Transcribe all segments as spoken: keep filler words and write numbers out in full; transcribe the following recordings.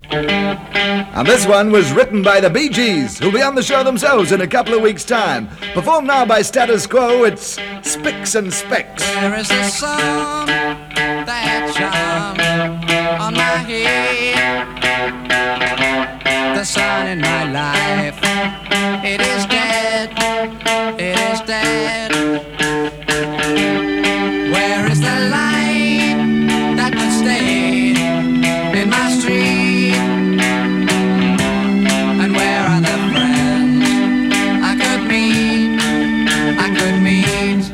And this one was written by the Bee Gees, who'll be on the show themselves in a couple of weeks' time. Performed now by Status Quo, it's Spicks and Specks. There is a song that charms on my head. The sun in my life, it is dead, it is dead. Where is the light that would stay in my street? And where are the friends I could meet, I could meet?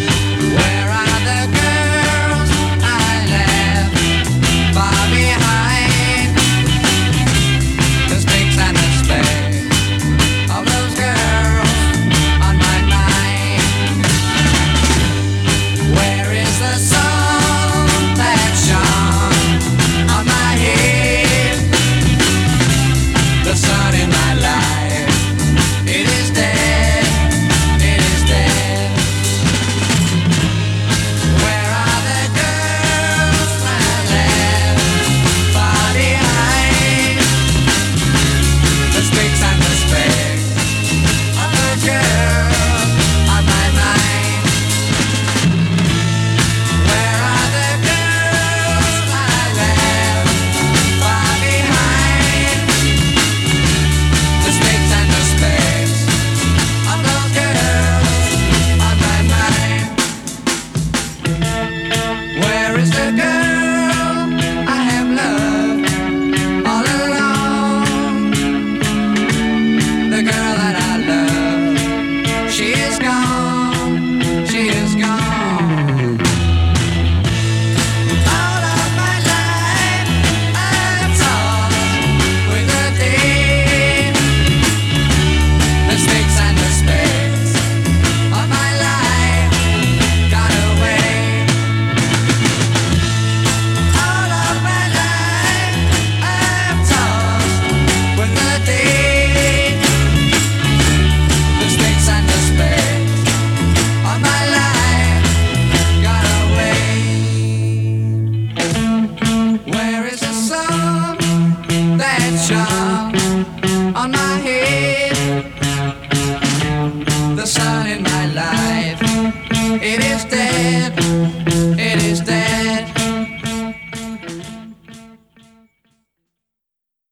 Where are the girls I left far behind?